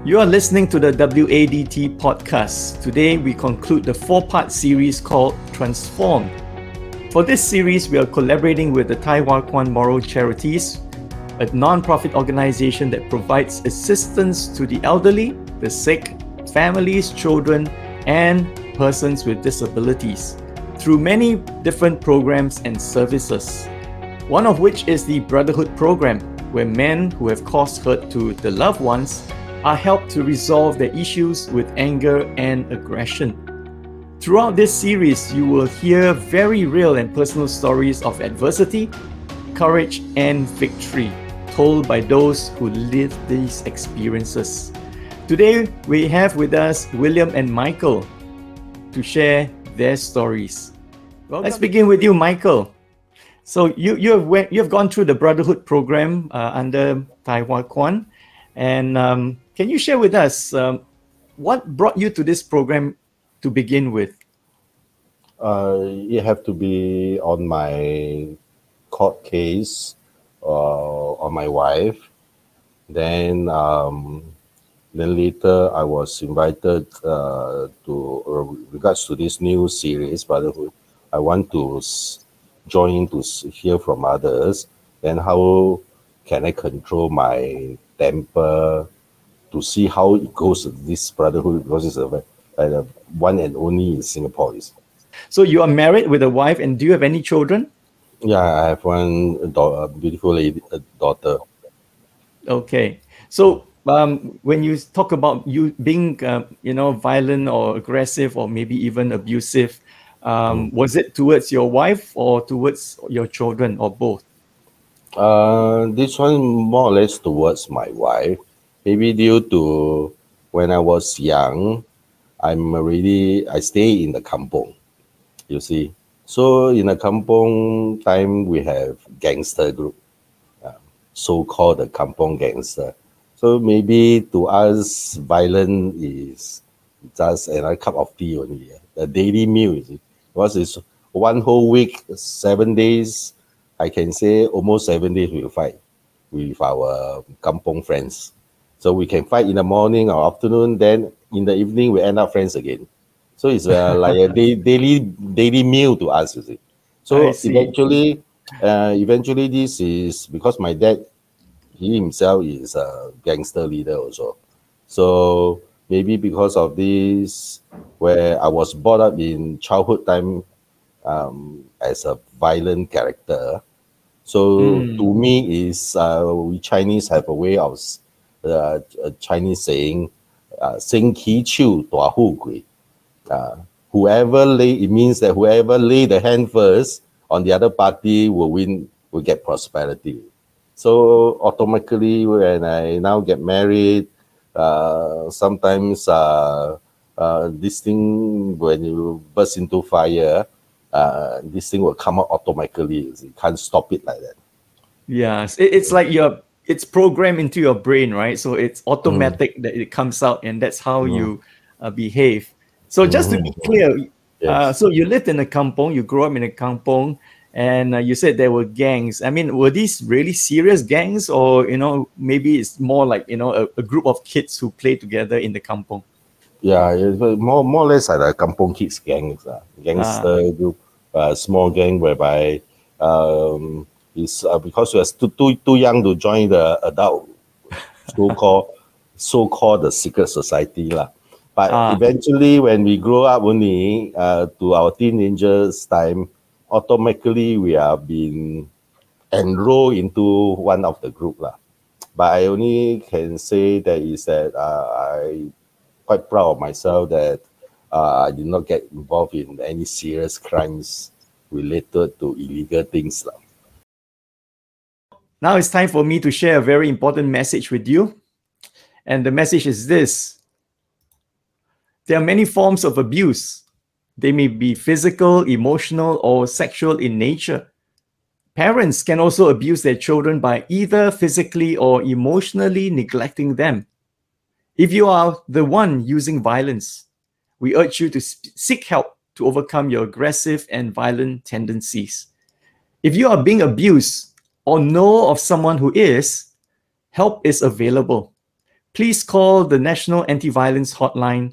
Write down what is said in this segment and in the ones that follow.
You are listening to the WADT podcast. Today, we conclude the 4-part series called Transform. For this series, we are collaborating with the Thye Hua Kwan Moral Charities, a non-profit organization that provides assistance to the elderly, the sick, families, children, and persons with disabilities through many different programs and services. One of which is the Brotherhood Program, where men who have caused hurt to the loved ones are helped to resolve their issues with anger and aggression. Throughout this series, you will hear very real and personal stories of adversity, courage, and victory told by those who live these experiences. Today, we have with us William and Michael to share their stories. Let's begin with you, Michael. So you have gone through the Brotherhood Program under Thye Hua Kwan, and can you share with us what brought you to this program to begin with? You have to be on my court case on my wife. Then later I was invited to regards to this new series, Brotherhood. I want to join to hear from others. Then how can I control my temper to see how it goes with this Brotherhood, because it's a one and only in Singapore. So you are married with a wife, and do you have any children? Yeah, I have one beautiful lady, daughter. Okay. So when you talk about you being, violent or aggressive or maybe even abusive, was it towards your wife or towards your children or both? This one more or less towards my wife. Maybe due to when I was young, I stay in the kampong, you see. So in the kampong time, we have gangster group, so-called the kampong gangster. So maybe to us, violence is just another cup of tea only. The daily meal, you see. Because it's one whole week, 7 days, I can say almost 7 days we'll fight with our kampong friends. So we can fight in the morning or afternoon, then in the evening we end up friends again. So it's like a daily meal to us, you see. So eventually this is because my dad, he himself is a gangster leader also. So maybe because of this, where I was brought up in childhood time as a violent character. So to me is we Chinese have a way of a Chinese saying, 升旗手大富贵. It means that whoever lay the hand first on the other party will win, will get prosperity. So automatically, when I now get married, sometimes this thing, when you burst into fire, this thing will come out automatically. You can't stop it like that. Yes, it's like it's programmed into your brain, right? So it's automatic that it comes out, and that's how you behave. So just to be clear, Yes. so you lived in a kampong, you grew up in a kampong, and you said there were gangs. I mean, were these really serious gangs, or maybe it's more like a group of kids who play together in the kampong? Yeah, it's more or less like a kampong kids gangs, gangster group, small gang whereby is because we are too young to join the adult so-called the secret society lah. But eventually, when we grow up only to our teenagers time, automatically we are being enrolled into one of the group lah. But I only can say that is that I quite proud of myself that I did not get involved in any serious crimes related to illegal things lah. Now it's time for me to share a very important message with you. And the message is this: there are many forms of abuse. They may be physical, emotional, or sexual in nature. Parents can also abuse their children by either physically or emotionally neglecting them. If you are the one using violence, we urge you to seek help to overcome your aggressive and violent tendencies. If you are being abused or know of someone who is, help is available. please call the National Anti-Violence Hotline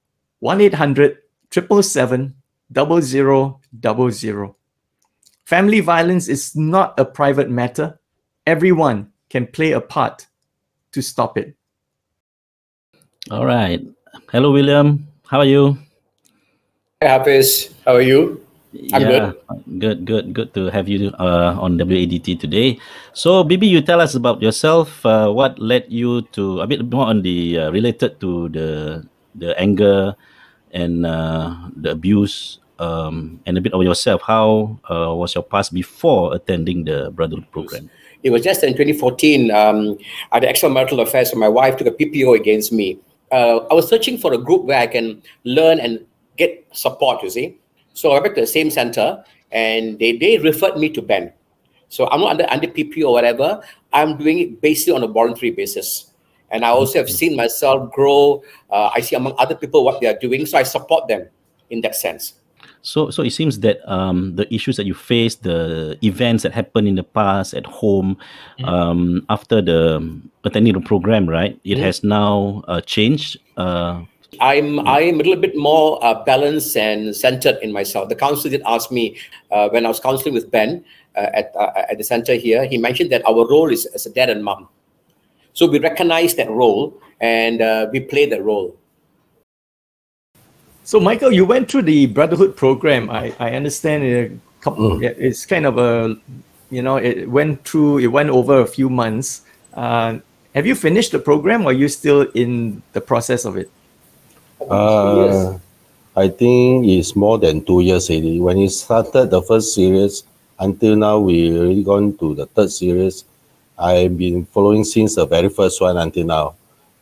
1-800-777-0000. Family violence is not a private matter. Everyone can play a part to stop it. All right. Hello, William. How are you? Hi, Hafiz. How are you? I'm Yeah, good to have you on WADT today. So, maybe you tell us about yourself. What led you to a bit more on the related to the anger and the abuse, and a bit of yourself. How was your past before attending the Brotherhood program? It was just in 2014. I had extramarital affairs, so my wife took a PPO against me. I was searching for a group where I can learn and get support, you see. So I went to the same center, and they referred me to Ben. So I'm not under PPO or whatever. I'm doing it basically on a voluntary basis. And I also have seen myself grow. I see among other people what they are doing, so I support them in that sense. So it seems that the issues that you faced, the events that happened in the past at home, after the attending the program, right? It has now changed. I'm a little bit more balanced and centered in myself. The counselor did ask me when I was counseling with Ben at the center here. He mentioned that our role is as a dad and mom. So we recognize that role and we play that role. So, Michael, you went through the Brotherhood program. I understand it's kind of a, it went over a few months. Have you finished the program, or are you still in the process of it? I think it's more than 2 years already. When it started the first series, until now, we already gone to the third series. I've been following since the very first one until now.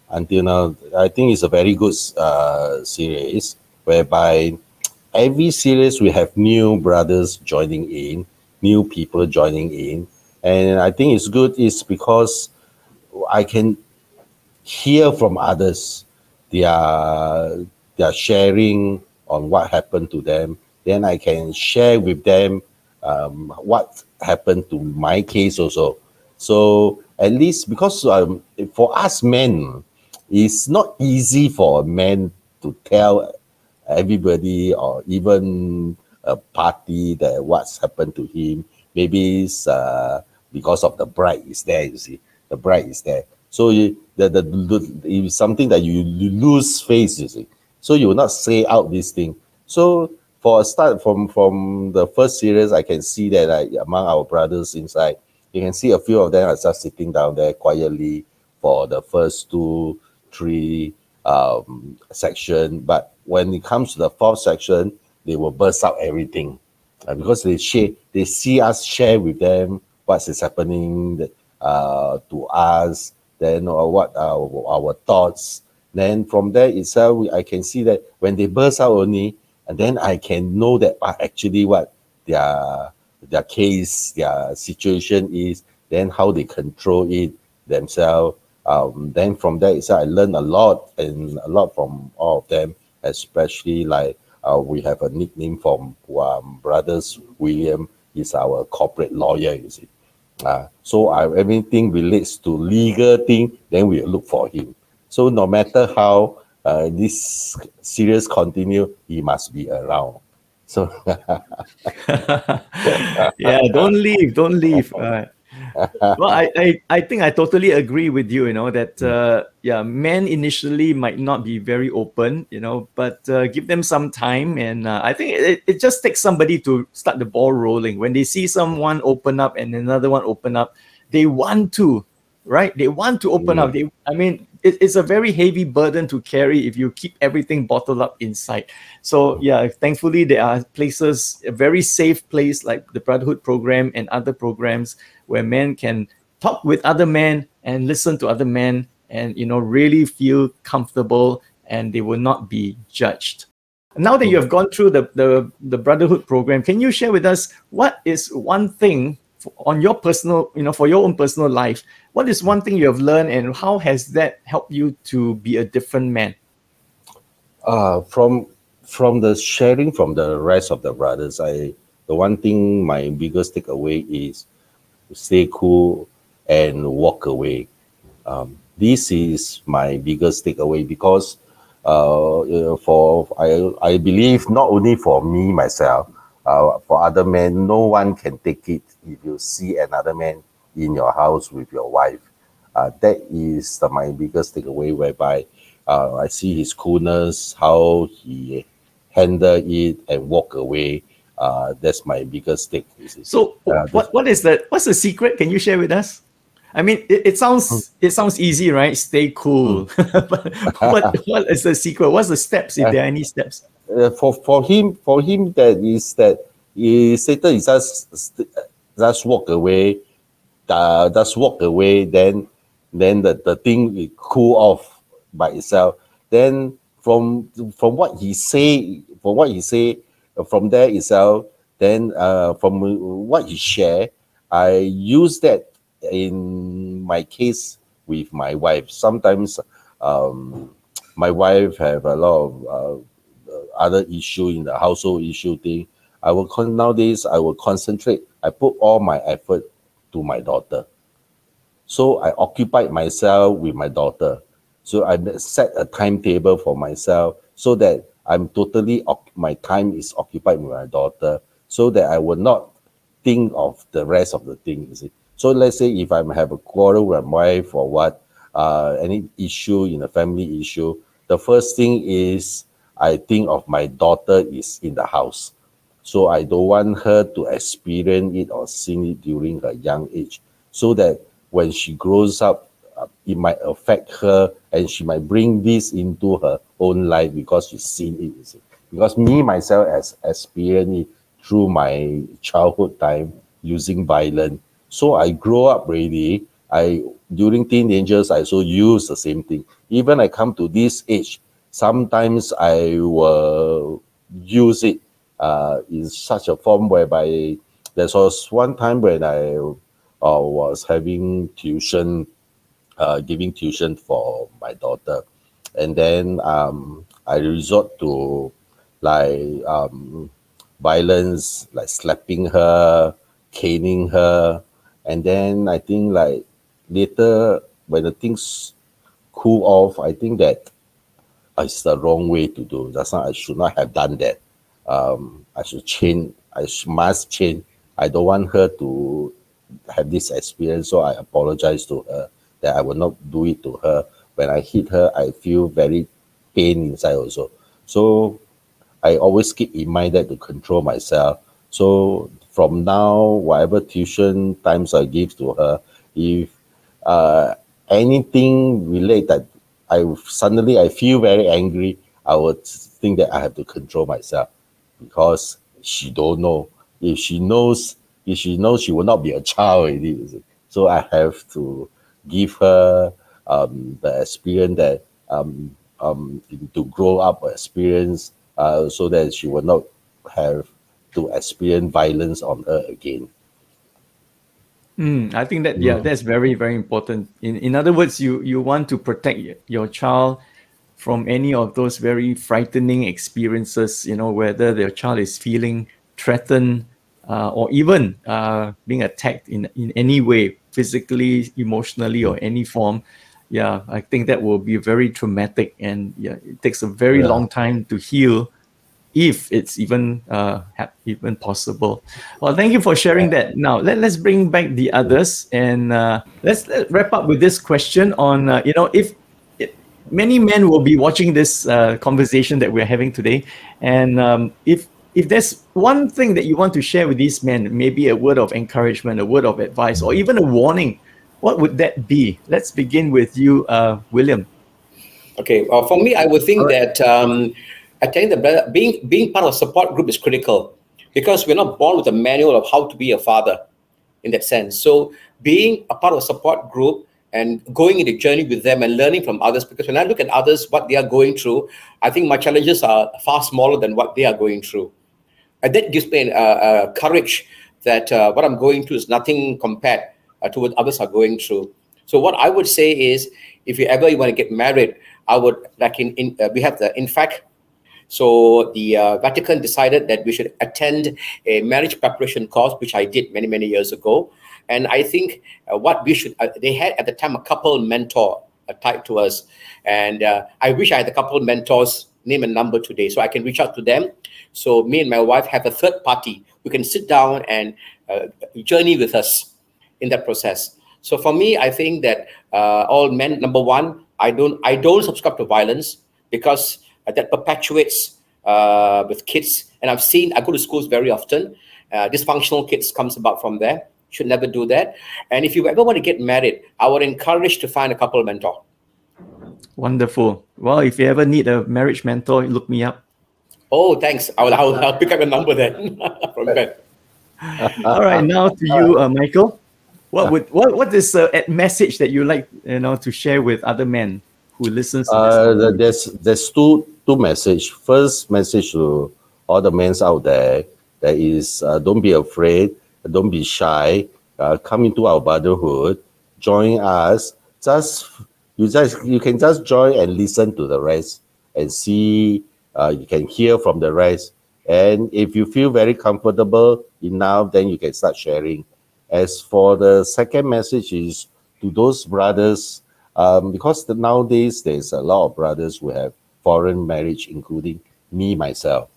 I think it's a very good series, whereby every series we have new brothers joining in, new people joining in. And I think it's good is because I can hear from others. They are sharing on what happened to them. Then I can share with them what happened to my case also. So at least because for us men, it's not easy for a man to tell everybody or even a party that what's happened to him. Maybe it's because of the bride is there, you see. The bride is there. So it's something that you lose face, you see. So you will not say out this thing. So for a start, from the first series, I can see that among our brothers inside, you can see a few of them are just sitting down there quietly for the first 2, 3 section. But when it comes to the fourth section, they will burst out everything because they see us share with them what is happening to us, then what our thoughts. Then from there itself, I can see that when they burst out only, and then I can know that actually what their case, their situation is, then how they control it themselves. Then from there itself, I learned a lot from all of them, especially like we have a nickname from brothers. William is our corporate lawyer, you see. So everything relates to legal thing, then we look for him. So no matter how this series continue, he must be around. So yeah, don't leave. Well, I think I totally agree with you, that men initially might not be very open, but give them some time. And I think it just takes somebody to start the ball rolling. When they see someone open up and another one open up, they want to, right? They want to open up. It's a very heavy burden to carry if you keep everything bottled up inside. So yeah, thankfully there are places, a very safe place like the Brotherhood program and other programs where men can talk with other men and listen to other men and really feel comfortable, and they will not be judged. Now that you have gone through the Brotherhood program, can you share with us what is one thing on your personal, for your own personal life, what is one thing you have learned, and how has that helped you to be a different man? From the sharing from the rest of the brothers, the one thing, my biggest takeaway is stay cool and walk away. This is my biggest takeaway because I believe not only for me myself, for other men, no one can take it if you see another man in your house with your wife. That is my biggest takeaway, whereby I see his coolness, how he handle it and walk away. That's my biggest take. You see. So what's the secret? Can you share with us? I mean, it sounds easy, right? Stay cool. But what is the secret? What's the steps, if there are any steps? For him, that Satan is just walk away, then the thing will cool off by itself. Then from what he say, from there itself, then from what he share, I use that in my case with my wife. Sometimes my wife have a lot of other issue in the household issue thing. Nowadays I will concentrate. I put all my effort to my daughter. So I occupied myself with my daughter. So I set a timetable for myself so that my time is occupied with my daughter, so that I will not think of the rest of the things. So let's say if I have a quarrel with my wife or what, any issue in a family issue, the first thing is I think of my daughter is in the house. So I don't want her to experience it or see it during her young age, so that when she grows up, it might affect her and she might bring this into her own life because she's seen it. You see. Because me, myself, has experienced it through my childhood time using violence. So I grow up really. During teenagers, I also use the same thing. Even I come to this age, sometimes I will use it in such a form whereby there was one time when I was having tuition, giving tuition for my daughter, and then I resort to like violence, like slapping her, caning her, and then I think like later when the things cool off, I think that it's the wrong way to do. I should not have done that. I should change. Must change. I don't want her to have this experience, so I apologize to her that I will not do it to her. When I hit her, I feel very pain inside also. So I always keep in mind that to control myself. So from now, whatever tuition times I give to her, if anything related that I feel very angry, I would think that I have to control myself, because she don't know. If she knows, she will not be a child already. So I have to give her the experience that to grow up experience, so that she will not have to experience violence on her again. I think that that's very, very important. In other words, you want to protect your child from any of those very frightening experiences, whether their child is feeling threatened or even being attacked in any way, physically, emotionally, or any form. Yeah, I think that will be very traumatic, and it takes a very long time to heal, if it's even possible. Well, thank you for sharing that. Now let's bring back the others, and let's wrap up with this question on if many men will be watching this conversation that we're having today, and if there's one thing that you want to share with these men, maybe a word of encouragement, a word of advice, or even a warning, what would that be? Let's begin with you, William. Okay, for me, I would think that I tell you that being part of a support group is critical, because we're not born with a manual of how to be a father in that sense. So being a part of a support group and going in the journey with them and learning from others, because when I look at others, what they are going through, I think my challenges are far smaller than what they are going through. And that gives me courage that what I'm going through is nothing compared to what others are going through. So what I would say is, if you want to get married, I would, like we have the INFAC. So the Vatican decided that we should attend a marriage preparation course, which I did many, many years ago. And I think what we should, they had at the time a couple mentor tied to us. And I wish I had a couple of mentors, name and number today, so I can reach out to them. So me and my wife have a third party who can sit down and journey with us in that process. So for me, I think that all men, number one, I don't subscribe to violence, because that perpetuates with kids. And I go to schools very often. Dysfunctional kids comes about from there. Should never do that. And if you ever want to get married, I would encourage to find a couple mentor. Wonderful. Well, if you ever need a marriage mentor, look me up. Oh, thanks. I'll pick up a number then from Ben. All right, now to you, Michael. What is a message that you like to share with other men who listens to this? There's two message. First message to all the men out there, that is, don't be afraid, don't be shy. Come into our brotherhood, join us. You can just join and listen to the rest and see. You can hear from the rest, and if you feel very comfortable enough, then you can start sharing. As for the second message is to those brothers, because nowadays there's a lot of brothers who have foreign marriage, including me myself.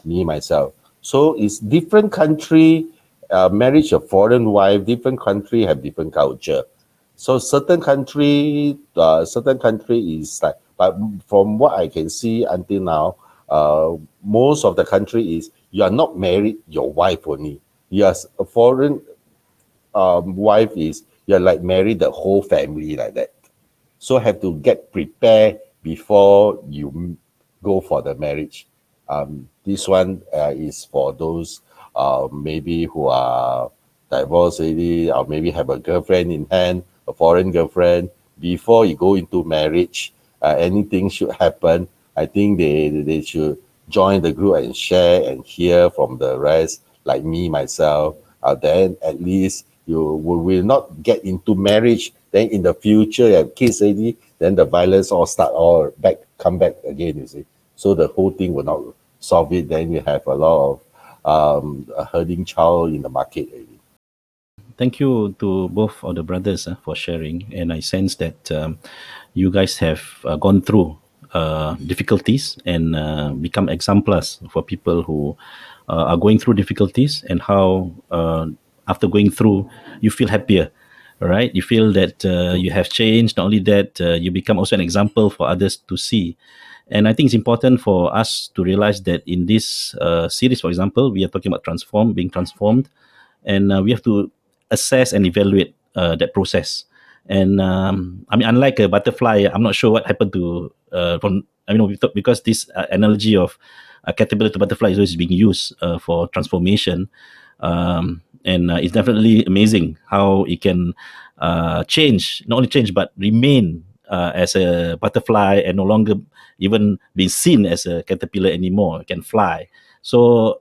So it's different country, marriage a foreign wife, different country have different culture. So certain country is like, but from what I can see until now, most of the country is you are not married your wife only. Yes, a foreign wife is you're like married the whole family like that. So have to get prepared before you go for the marriage. This one is for those maybe who are divorced already, or maybe have a girlfriend in hand, a foreign girlfriend. Before you go into marriage, anything should happen, I think they should join the group and share and hear from the rest, like me, myself. Then at least you will not get into marriage. Then in the future, you have kids already, then the violence come back again, you see. So the whole thing will not solve it. Then you have a lot of a herding child in the market already. Thank you to both of the brothers for sharing. And I sense that you guys have gone through difficulties and become exemplars for people who are going through difficulties, and how after going through, you feel happier, right? You feel that you have changed. Not only that, you become also an example for others to see. And I think it's important for us to realize that in this series, for example, we are talking about being transformed, and we have to assess and evaluate that process. And unlike a butterfly, I'm not sure what happened to because this analogy of a caterpillar to butterfly is always being used for transformation, and it's definitely amazing how it can change, not only change but remain as a butterfly, and no longer even be seen as a caterpillar anymore. It can fly. So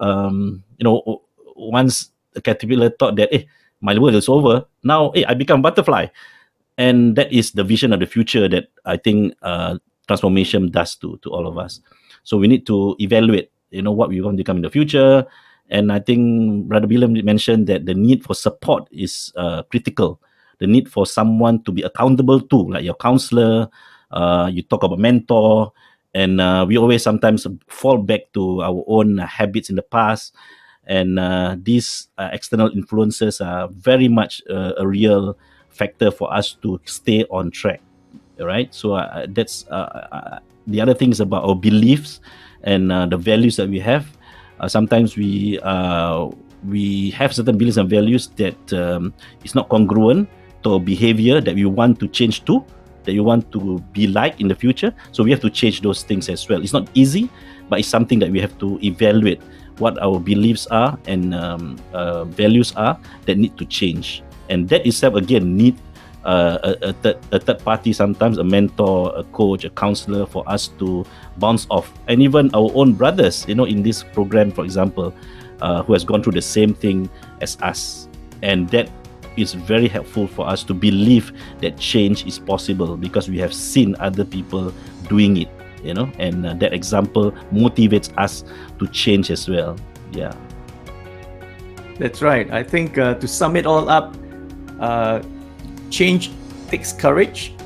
once the caterpillar thought that my world is over, now I become butterfly. And that is the vision of the future that I think transformation does to all of us. So we need to evaluate, what we want to become in the future. And I think Brother William mentioned that the need for support is critical. The need for someone to be accountable to, like your counselor. You talk about mentor, and we always sometimes fall back to our own habits in the past. And these external influences are very much a real factor for us to stay on track, right? So that's the other things about our beliefs and the values that we have. Sometimes we have certain beliefs and values that is not congruent to our behavior that we want to change to, that you want to be like in the future. So we have to change those things as well. It's not easy, but it's something that we have to evaluate what our beliefs are and values are that need to change. And that itself again need a third party, sometimes a mentor, a coach, a counselor, for us to bounce off. And even our own brothers, in this program, for example, who has gone through the same thing as us. And that is very helpful for us to believe that change is possible, because we have seen other people doing it, and that example motivates us to change as well. Yeah. That's right. I think to sum it all up, change takes courage,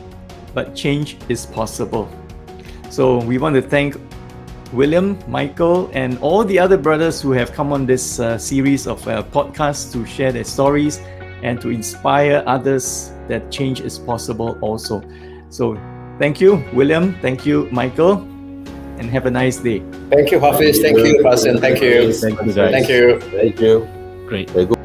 but change is possible. So we want to thank William, Michael, and all the other brothers who have come on this series of podcasts to share their stories and to inspire others that change is possible also. So thank you, William. Thank you, Michael. And have a nice day. Thank you, Hafiz. Thank you, Hasan. Thank you. Thank you, guys. Thank you. Thank you. Great. Very good.